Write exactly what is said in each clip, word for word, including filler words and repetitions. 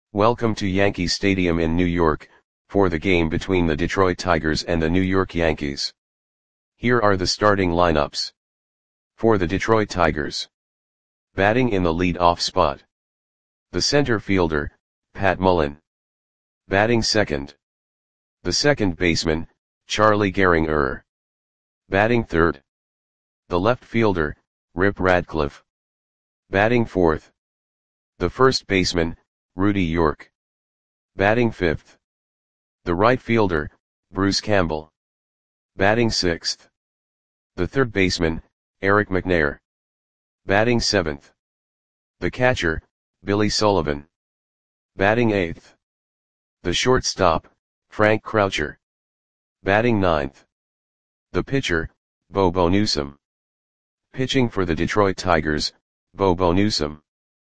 Welcome to Yankee Stadium in New York, for the game between the Detroit Tigers and the New York Yankees. Here are the starting lineups. For the Detroit Tigers. Batting in the lead-off spot. The center fielder, Pat Mullen. Batting second. The second baseman, Charlie Gehringer. Batting third. The left fielder, Rip Radcliffe. Batting fourth. The first baseman, Rudy York. Batting fifth. The right fielder, Bruce Campbell. Batting sixth. The third baseman, Eric McNair. Batting seventh. The catcher, Billy Sullivan. Batting eighth. The shortstop, Frank Croucher. Batting ninth. The pitcher, Bobo Newsom. Pitching for the Detroit Tigers, Bobo Newsom.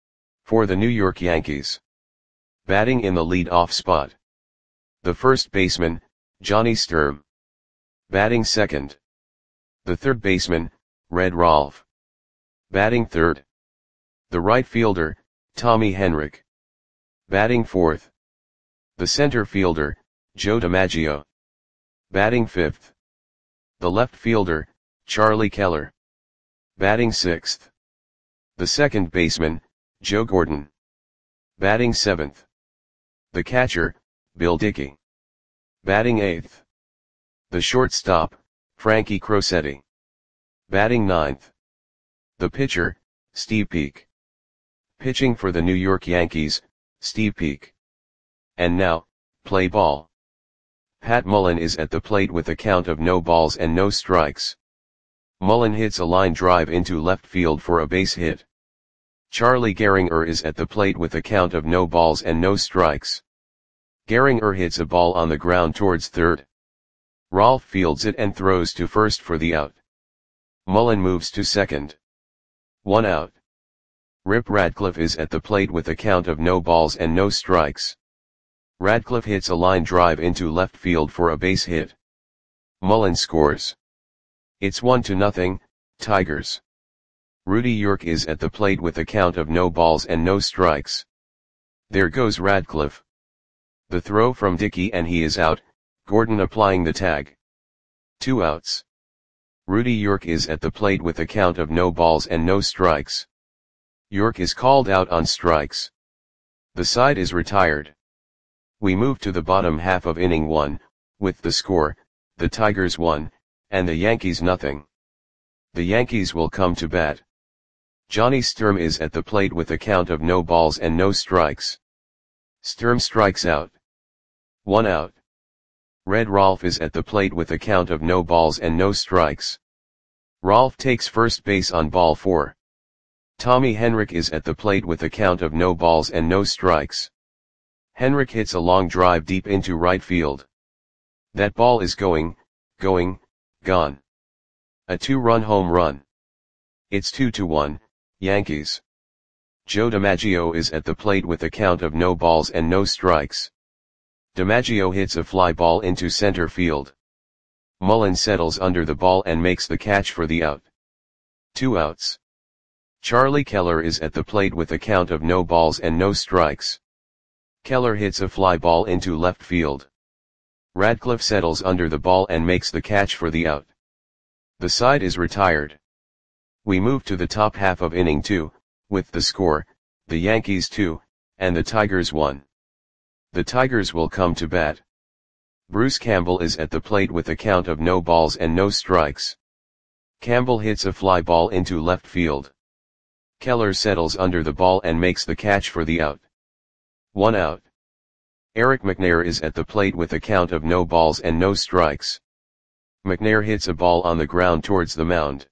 For the New York Yankees. Batting in the lead-off spot. The first baseman, Johnny Sturm. Batting second. The third baseman, Red Rolfe. Batting third. The right fielder, Tommy Henrich. Batting fourth. The center fielder, Joe DiMaggio. Batting fifth. The left fielder, Charlie Keller. Batting sixth. The second baseman, Joe Gordon. Batting seventh. The catcher, Bill Dickey. Batting eighth. The shortstop, Frankie Crosetti. Batting ninth. The pitcher, Steve Peek. Pitching for the New York Yankees, Steve Peek. And now, play ball. Pat Mullen is at the plate with a count of no balls and no strikes. Mullen hits a line drive into left field for a base hit. Charlie Gehringer is at the plate with a count of no balls and no strikes. Gehringer hits a ball on the ground towards third. Rolfe fields it and throws to first for the out. Mullen moves to second. One out. Rip Radcliffe is at the plate with a count of no balls and no strikes. Radcliffe hits a line drive into left field for a base hit. Mullen scores. It's one to nothing, Tigers. Rudy York is at the plate with a count of no balls and no strikes. There goes Radcliffe. The throw from Dickey and he is out, Gordon applying the tag. Two outs. Rudy York is at the plate with a count of no balls and no strikes. York is called out on strikes. The side is retired. We move to the bottom half of inning one, with the score, the Tigers one, and the Yankees nothing. The Yankees will come to bat. Johnny Sturm is at the plate with a count of no balls and no strikes. Sturm strikes out. One out. Red Rolfe is at the plate with a count of no balls and no strikes. Rolfe takes first base on ball four. Tommy Henrich is at the plate with a count of no balls and no strikes. Henrich hits a long drive deep into right field. That ball is going, going, gone. A two-run home run. It's two to one, Yankees. Joe DiMaggio is at the plate with a count of no balls and no strikes. DiMaggio hits a fly ball into center field. Mullen settles under the ball and makes the catch for the out. Two outs. Charlie Keller is at the plate with a count of no balls and no strikes. Keller hits a fly ball into left field. Radcliffe settles under the ball and makes the catch for the out. The side is retired. We move to the top half of inning two, with the score, the Yankees two, and the Tigers one. The Tigers will come to bat. Bruce Campbell is at the plate with a count of no balls and no strikes. Campbell hits a fly ball into left field. Keller settles under the ball and makes the catch for the out. One out. Eric McNair is at the plate with a count of no balls and no strikes. McNair hits a ball on the ground towards the mound.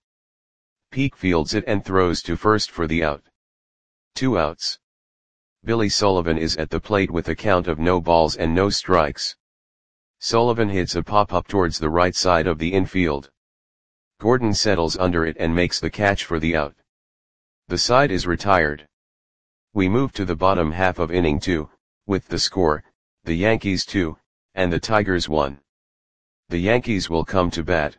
Peek fields it and throws to first for the out. Two outs. Billy Sullivan is at the plate with a count of no balls and no strikes. Sullivan hits a pop-up towards the right side of the infield. Gordon settles under it and makes the catch for the out. The side is retired. We move to the bottom half of inning two, with the score, the Yankees two, and the Tigers one. The Yankees will come to bat.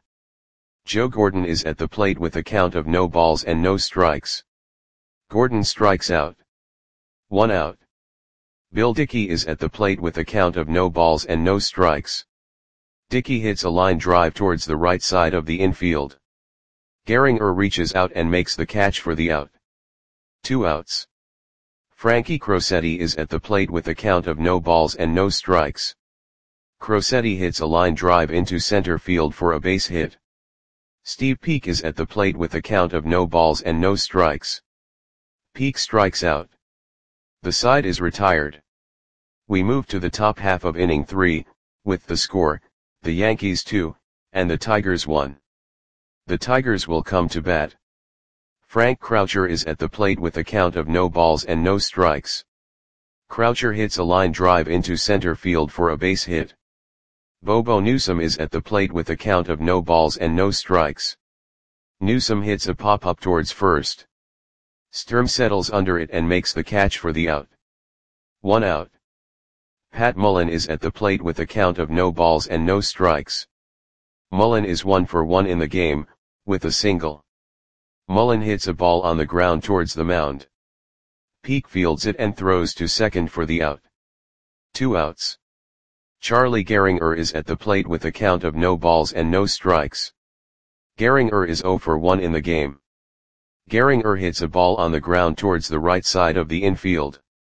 Joe Gordon is at the plate with a count of no balls and no strikes. Gordon strikes out. One out. Bill Dickey is at the plate with a count of no balls and no strikes. Dickey hits a line drive towards the right side of the infield. Gehringer reaches out and makes the catch for the out. Two outs. Frankie Crosetti is at the plate with a count of no balls and no strikes. Crosetti hits a line drive into center field for a base hit. Steve Peek is at the plate with a count of no balls and no strikes. Peek strikes out. The side is retired. We move to the top half of inning three, with the score, the Yankees two, and the Tigers one. The Tigers will come to bat. Frank Croucher is at the plate with a count of no balls and no strikes. Croucher hits a line drive into center field for a base hit. Bobo Newsom is at the plate with a count of no balls and no strikes. Newsom hits a pop-up towards first. Sturm settles under it and makes the catch for the out. One out. Pat Mullen is at the plate with a count of no balls and no strikes. Mullen is one for one in the game, with a single. Mullen hits a ball on the ground towards the mound. Peek fields it and throws to second for the out. Two outs. Charlie Gehringer is at the plate with a count of no balls and no strikes. Gehringer is zero for one in the game. Gehringer hits a ball on the ground towards the right side of the infield.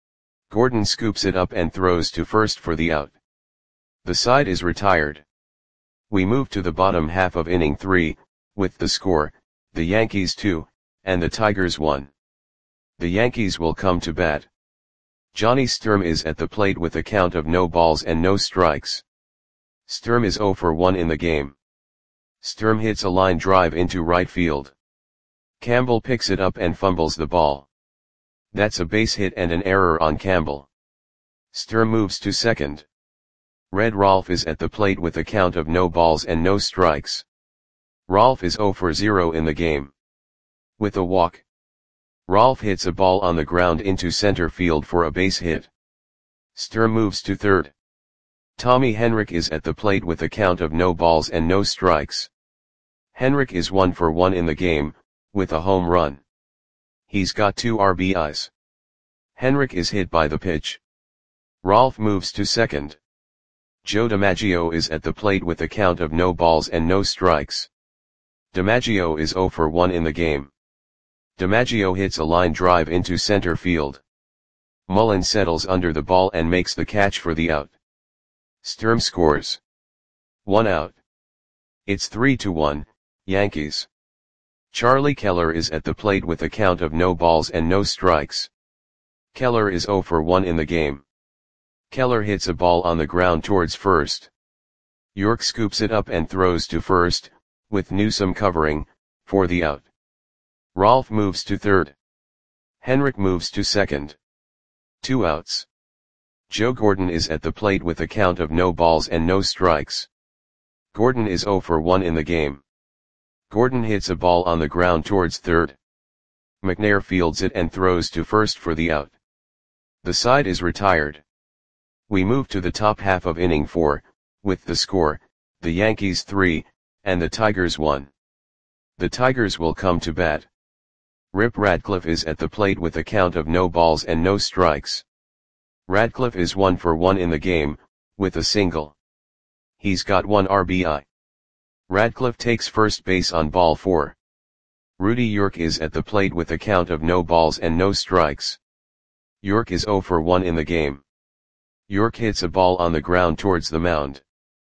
Gordon scoops it up and throws to first for the out. The side is retired. We move to the bottom half of inning three, with the score, the Yankees two, and the Tigers one. The Yankees will come to bat. Johnny Sturm is at the plate with a count of no balls and no strikes. Sturm is zero for one in the game. Sturm hits a line drive into right field. Campbell picks it up and fumbles the ball. That's a base hit and an error on Campbell. Sturm moves to second. Red Rolfe is at the plate with a count of no balls and no strikes. Rolfe is zero for zero in the game. With a walk. Rolfe hits a ball on the ground into center field for a base hit. Sturm moves to third. Tommy Henrich is at the plate with a count of no balls and no strikes. Henrich is one for one in the game, with a home run. He's got two R B Is. Henrich is hit by the pitch. Rolfe moves to second. Joe DiMaggio is at the plate with a count of no balls and no strikes. DiMaggio is zero for one in the game. DiMaggio hits a line drive into center field. Mullen settles under the ball and makes the catch for the out. Sturm scores. One out. It's three to one, Yankees. Charlie Keller is at the plate with a count of no balls and no strikes. Keller is zero for one in the game. Keller hits a ball on the ground towards first. York scoops it up and throws to first, with Newsom covering, for the out. Rolfe moves to third. Henrich moves to second. Two outs. Joe Gordon is at the plate with a count of no balls and no strikes. Gordon is zero for one in the game. Gordon hits a ball on the ground towards third. McNair fields it and throws to first for the out. The side is retired. We move to the top half of inning four, with the score, the Yankees three, and the Tigers one. The Tigers will come to bat. Rip Radcliffe is at the plate with a count of no balls and no strikes. Radcliffe is one for one in the game, with a single. He's got one R B I. Radcliffe takes first base on ball four. Rudy York is at the plate with a count of no balls and no strikes. York is zero for one in the game. York hits a ball on the ground towards the mound.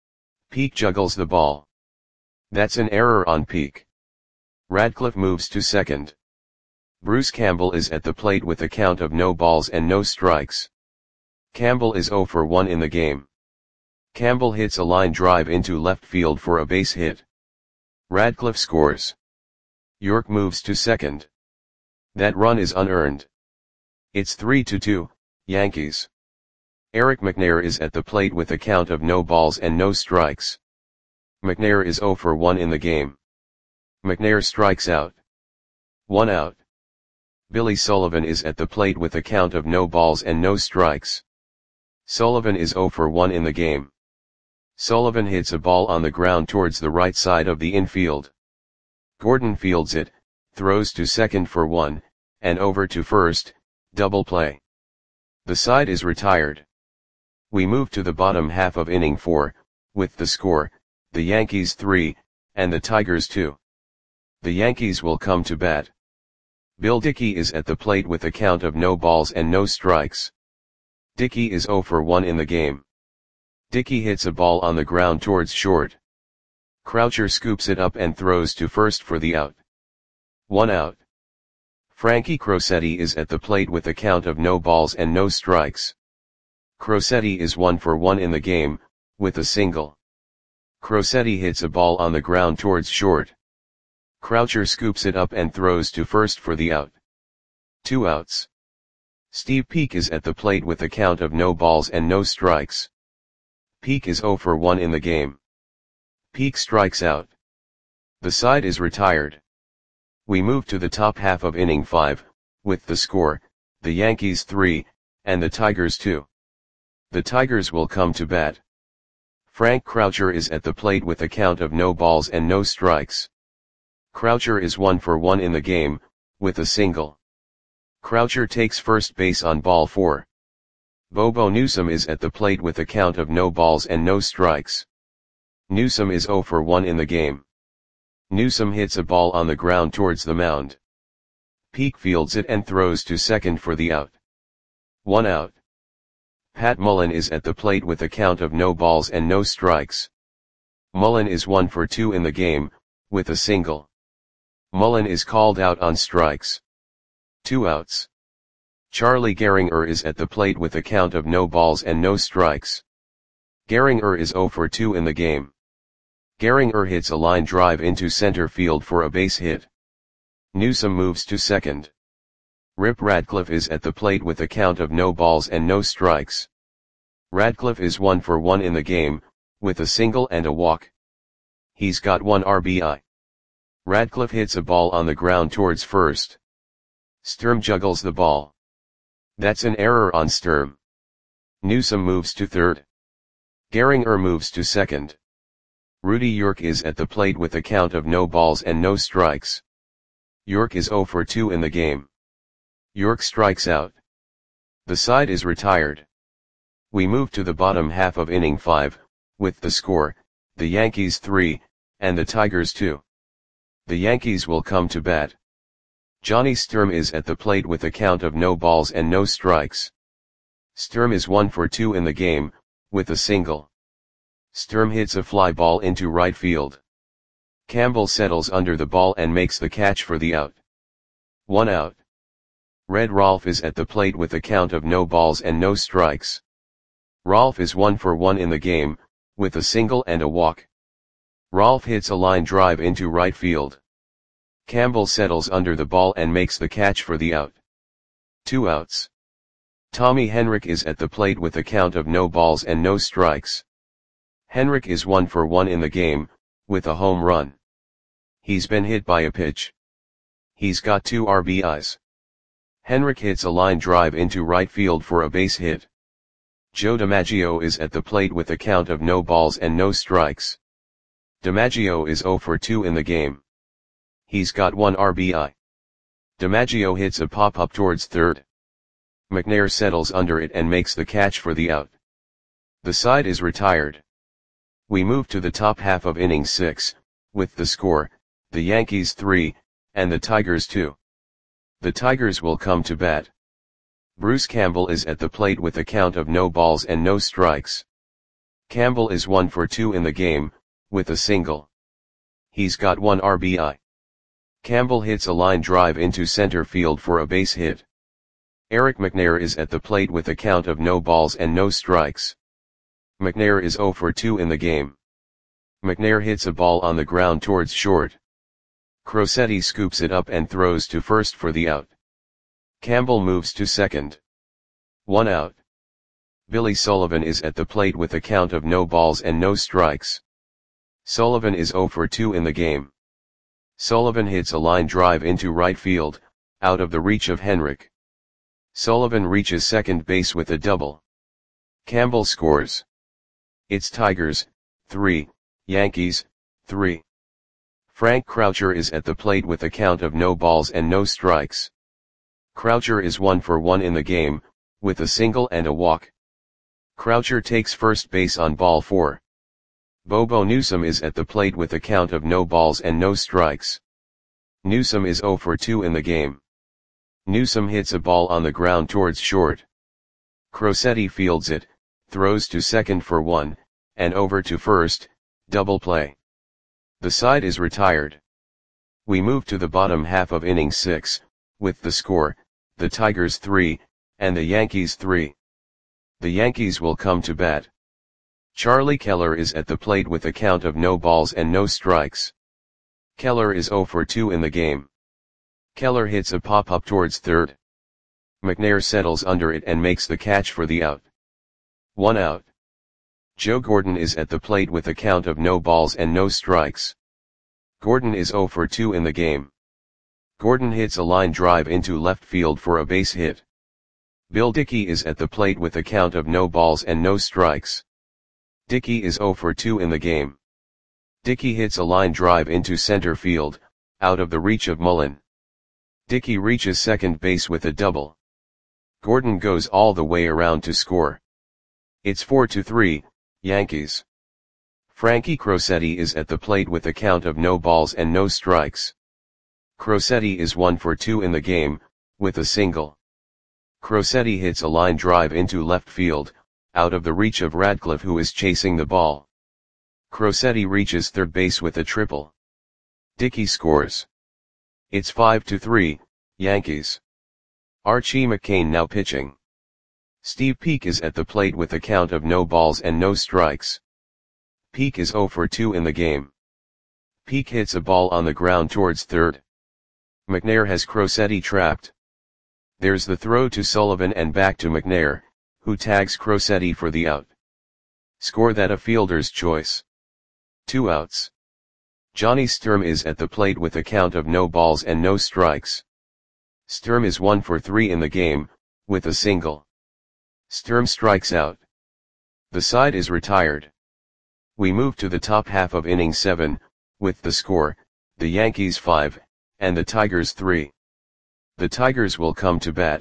Peek juggles the ball. That's an error on Peek. Radcliffe moves to second. Bruce Campbell is at the plate with a count of no balls and no strikes. Campbell is zero for one in the game. Campbell hits a line drive into left field for a base hit. Radcliffe scores. York moves to second. That run is unearned. It's three to two, Yankees. Eric McNair is at the plate with a count of no balls and no strikes. McNair is zero for one in the game. McNair strikes out. One out. Billy Sullivan is at the plate with a count of no balls and no strikes. Sullivan is zero for one in the game. Sullivan hits a ball on the ground towards the right side of the infield. Gordon fields it, throws to second for one, and over to first, double play. The side is retired. We move to the bottom half of inning four, with the score, the Yankees three, and the Tigers two. The Yankees will come to bat. Bill Dickey is at the plate with a count of no balls and no strikes. Dickey is oh for one in the game. Dickey hits a ball on the ground towards short. Croucher scoops it up and throws to first for the out. One out. Frankie Crosetti is at the plate with a count of no balls and no strikes. Crosetti is one for one in the game, with a single. Crosetti hits a ball on the ground towards short. Croucher scoops it up and throws to first for the out. Two outs. Steve Peek is at the plate with a count of no balls and no strikes. Peek is oh for one in the game. Peek strikes out. The side is retired. We move to the top half of inning five, with the score, the Yankees three, and the Tigers two. The Tigers will come to bat. Frank Croucher is at the plate with a count of no balls and no strikes. Croucher is one for one in the game, with a single. Croucher takes first base on ball four. Bobo Newsom is at the plate with a count of no balls and no strikes. Newsom is oh for one in the game. Newsom hits a ball on the ground towards the mound. Peek fields it and throws to second for the out. One out. Pat Mullen is at the plate with a count of no balls and no strikes. Mullen is one for two in the game, with a single. Mullen is called out on strikes. Two outs. Charlie Gehringer is at the plate with a count of no balls and no strikes. Gehringer is oh for two in the game. Gehringer hits a line drive into center field for a base hit. Newsom moves to second. Rip Radcliffe is at the plate with a count of no balls and no strikes. Radcliffe is one for one in the game, with a single and a walk. He's got one R B I. Radcliffe hits a ball on the ground towards first. Sturm juggles the ball. That's an error on Sturm. Newsom moves to third. Gehringer moves to second. Rudy York is at the plate with a count of no balls and no strikes. York is oh for two in the game. York strikes out. The side is retired. We move to the bottom half of inning five, with the score, the Yankees three, and the Tigers two. The Yankees will come to bat. Johnny Sturm is at the plate with a count of no balls and no strikes. Sturm is one for two in the game, with a single. Sturm hits a fly ball into right field. Campbell settles under the ball and makes the catch for the out. One out. Red Rolfe is at the plate with a count of no balls and no strikes. Rolfe is one for one in the game, with a single and a walk. Rolfe hits a line drive into right field. Campbell settles under the ball and makes the catch for the out. Two outs. Tommy Henrich is at the plate with a count of no balls and no strikes. Henrich is one for one in the game, with a home run. He's been hit by a pitch. He's got two R B Is. Henrich hits a line drive into right field for a base hit. Joe DiMaggio is at the plate with a count of no balls and no strikes. DiMaggio is oh for two in the game. He's got one R B I. DiMaggio hits a pop-up towards third. McNair settles under it and makes the catch for the out. The side is retired. We move to the top half of inning six, with the score, the Yankees three, and the Tigers two. The Tigers will come to bat. Bruce Campbell is at the plate with a count of no balls and no strikes. Campbell is one for two in the game, with a single. He's got one R B I. Campbell hits a line drive into center field for a base hit. Eric McNair is at the plate with a count of no balls and no strikes. McNair is oh for two in the game. McNair hits a ball on the ground towards short. Crosetti scoops it up and throws to first for the out. Campbell moves to second. One out. Billy Sullivan is at the plate with a count of no balls and no strikes. Sullivan is oh for two in the game. Sullivan hits a line drive into right field, out of the reach of Henrich. Sullivan reaches second base with a double. Campbell scores. It's Tigers, three, Yankees, three. Frank Croucher is at the plate with a count of no balls and no strikes. Croucher is one for one in the game, with a single and a walk. Croucher takes first base on ball four. Bobo Newsome is at the plate with a count of no balls and no strikes. Newsome is oh for two in the game. Newsome hits a ball on the ground towards short. Crosetti fields it, throws to second for one, and over to first, double play. The side is retired. We move to the bottom half of inning six, with the score, the Tigers three, and the Yankees three. The Yankees will come to bat. Charlie Keller is at the plate with a count of no balls and no strikes. Keller is oh for two in the game. Keller hits a pop-up towards third. McNair settles under it and makes the catch for the out. One out. Joe Gordon is at the plate with a count of no balls and no strikes. Gordon is oh for two in the game. Gordon hits a line drive into left field for a base hit. Bill Dickey is at the plate with a count of no balls and no strikes. Dickey is oh for two in the game. Dickey hits a line drive into center field, out of the reach of Mullen. Dickey reaches second base with a double. Gordon goes all the way around to score. It's four to three, Yankees. Frankie Crosetti is at the plate with a count of no balls and no strikes. Crosetti is one for two in the game, with a single. Crosetti hits a line drive into left field, out of the reach of Radcliffe, who is chasing the ball. Crosetti reaches third base with a triple. Dickey scores. It's five to three, Yankees. Archie McCain now pitching. Steve Peek is at the plate with a count of no balls and no strikes. Peek is oh for two in the game. Peek hits a ball on the ground towards third. McNair has Crosetti trapped. There's the throw to Sullivan and back to McNair, who tags Crosetti for the out. Score that a fielder's choice. Two outs. Johnny Sturm is at the plate with a count of no balls and no strikes. Sturm is one for three in the game, with a single. Sturm strikes out. The side is retired. We move to the top half of inning seven, with the score, the Yankees five, and the Tigers three. The Tigers will come to bat.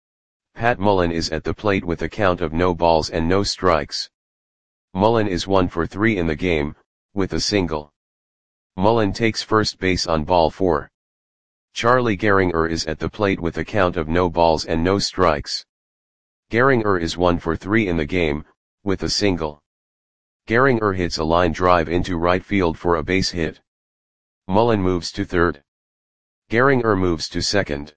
Pat Mullen is at the plate with a count of no balls and no strikes. Mullen is one for three in the game, with a single. Mullen takes first base on ball four. Charlie Gehringer is at the plate with a count of no balls and no strikes. Gehringer is one for three in the game, with a single. Gehringer hits a line drive into right field for a base hit. Mullen moves to third. Gehringer moves to second.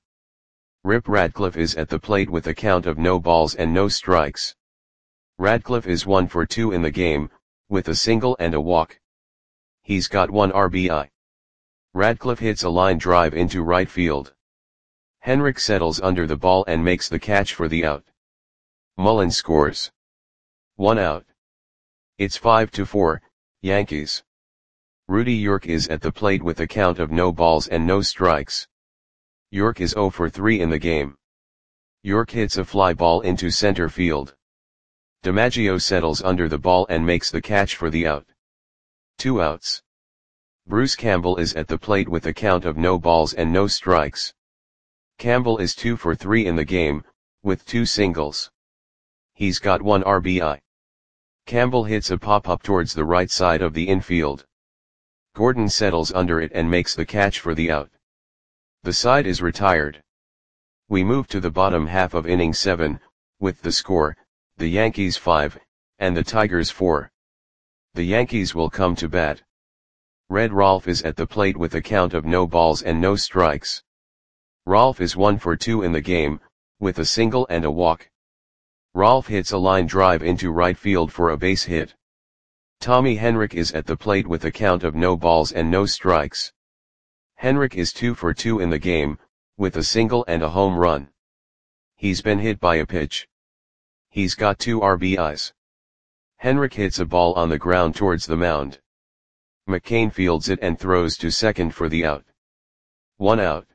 Rip Radcliffe is at the plate with a count of no balls and no strikes. Radcliffe is one for two in the game, with a single and a walk. He's got one R B I. Radcliffe hits a line drive into right field. Henrik settles under the ball and makes the catch for the out. Mullen scores. One out. It's five to four, Yankees. Rudy York is at the plate with a count of no balls and no strikes. York is oh for three in the game. York hits a fly ball into center field. DiMaggio settles under the ball and makes the catch for the out. Two outs. Bruce Campbell is at the plate with a count of no balls and no strikes. Campbell is two for three in the game, with two singles. He's got one R B I. Campbell hits a pop-up towards the right side of the infield. Gordon settles under it and makes the catch for the out. The side is retired. We move to the bottom half of inning seven, with the score, the Yankees five, and the Tigers four. The Yankees will come to bat. Red Rolfe is at the plate with a count of no balls and no strikes. Rolfe is one for two in the game, with a single and a walk. Rolfe hits a line drive into right field for a base hit. Tommy Henrik is at the plate with a count of no balls and no strikes. Henrik is two for two in the game, with a single and a home run. He's been hit by a pitch. He's got two R B Is. Henrik hits a ball on the ground towards the mound. McCain fields it and throws to second for the out. One out.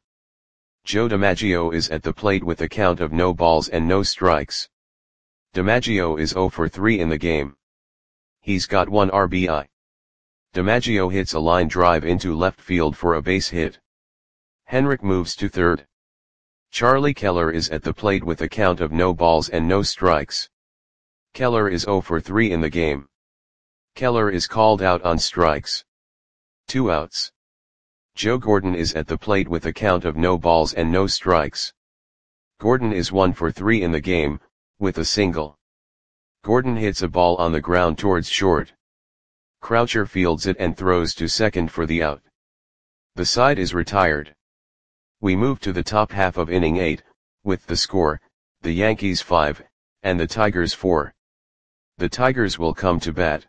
Joe DiMaggio is at the plate with a count of no balls and no strikes. DiMaggio is oh for three in the game. He's got one R B I. DiMaggio hits a line drive into left field for a base hit. Henrik moves to third. Charlie Keller is at the plate with a count of no balls and no strikes. Keller is zero for three in the game. Keller is called out on strikes. Two outs. Joe Gordon is at the plate with a count of no balls and no strikes. Gordon is one for three in the game, with a single. Gordon hits a ball on the ground towards short. Croucher fields it and throws to second for the out. The side is retired. We move to the top half of inning eight, with the score, the Yankees five, and the Tigers four. The Tigers will come to bat.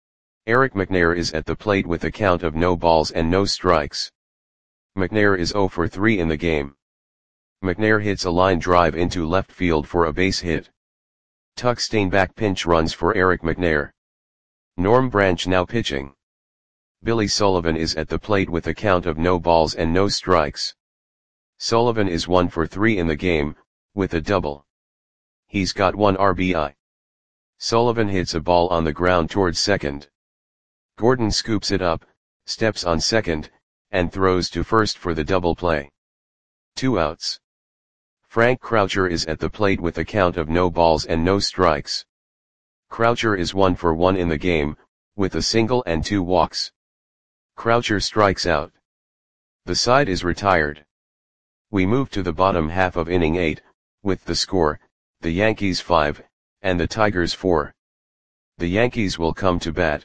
Eric McNair is at the plate with a count of no balls and no strikes. McNair is zero for three in the game. McNair hits a line drive into left field for a base hit. Tuck Steinbach pinch runs for Eric McNair. Norm Branch now pitching. Billy Sullivan is at the plate with a count of no balls and no strikes. Sullivan is one for three in the game, with a double. He's got one R B I. Sullivan hits a ball on the ground towards second. Gordon scoops it up, steps on second, and throws to first for the double play. Two outs. Frank Croucher is at the plate with a count of no balls and no strikes. Croucher is one for one in the game, with a single and two walks. Croucher strikes out. The side is retired. We move to the bottom half of inning eight, with the score, the Yankees five, and the Tigers four. The Yankees will come to bat.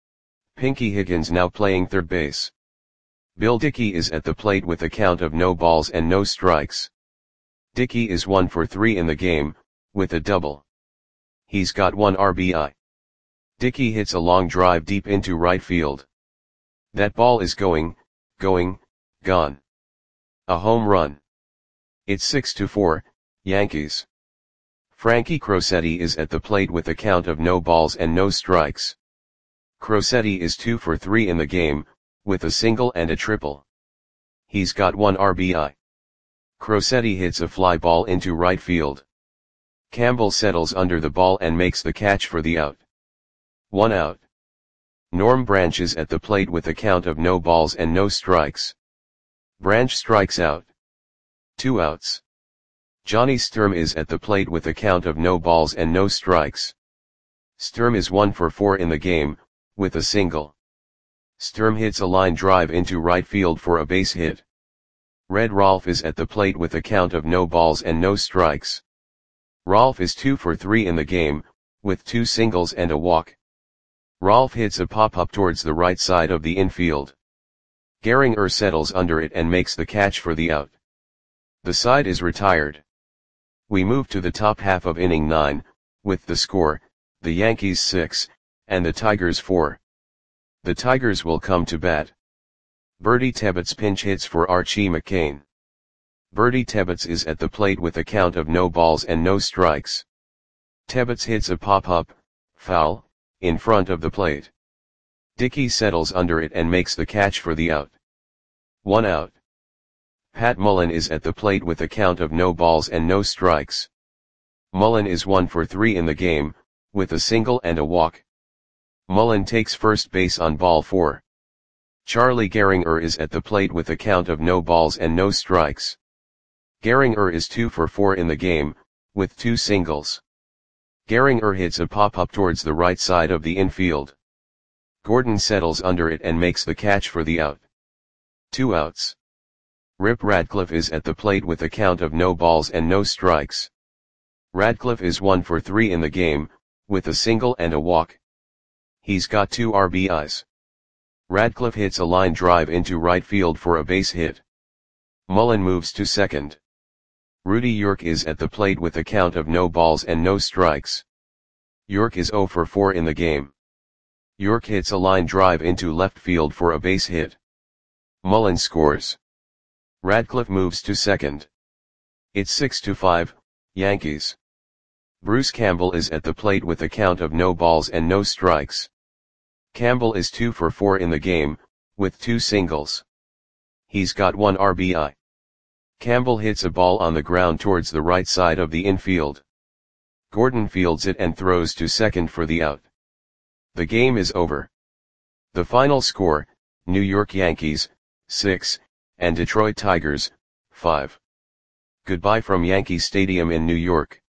Pinky Higgins now playing third base. Bill Dickey is at the plate with a count of no balls and no strikes. Dickey is one for three in the game, with a double. He's got one R B I. Dickey hits a long drive deep into right field. That ball is going, going, gone. A home run. It's six to four, Yankees. Frankie Crosetti is at the plate with a count of no balls and no strikes. Crosetti is two for three in the game, with a single and a triple. He's got one R B I. Crosetti hits a fly ball into right field. Campbell settles under the ball and makes the catch for the out. One out. Norm Branch is at the plate with a count of no balls and no strikes. Branch strikes out. Two outs. Johnny Sturm is at the plate with a count of no balls and no strikes. Sturm is one for four in the game, with a single. Sturm hits a line drive into right field for a base hit. Red Rolfe is at the plate with a count of no balls and no strikes. Rolfe is two for three in the game, with two singles and a walk. Rolfe hits a pop-up towards the right side of the infield. Gehringer settles under it and makes the catch for the out. The side is retired. We move to the top half of inning nine, with the score, the Yankees six, and the Tigers four. The Tigers will come to bat. Bertie Tebbets pinch hits for Archie McCain. Bertie Tebbets is at the plate with a count of no balls and no strikes. Tebbets hits a pop-up, foul, in front of the plate. Dickey settles under it and makes the catch for the out. One out. Pat Mullen is at the plate with a count of no balls and no strikes. Mullen is one for three in the game, with a single and a walk. Mullen takes first base on ball four. Charlie Gehringer is at the plate with a count of no balls and no strikes. Gehringer is two for four in the game, with two singles. Gehringer hits a pop-up towards the right side of the infield. Gordon settles under it and makes the catch for the out. Two outs. Rip Radcliffe is at the plate with a count of no balls and no strikes. Radcliffe is one for three in the game, with a single and a walk. He's got two R B Is. Radcliffe hits a line drive into right field for a base hit. Mullen moves to second. Rudy York is at the plate with a count of no balls and no strikes. York is zero for four in the game. York hits a line drive into left field for a base hit. Mullen scores. Radcliffe moves to second. It's six to five, Yankees. Bruce Campbell is at the plate with a count of no balls and no strikes. Campbell is two for four in the game, with two singles. He's got one R B I. Campbell hits a ball on the ground towards the right side of the infield. Gordon fields it and throws to second for the out. The game is over. The final score, New York Yankees, six, and Detroit Tigers, five. Goodbye from Yankee Stadium in New York.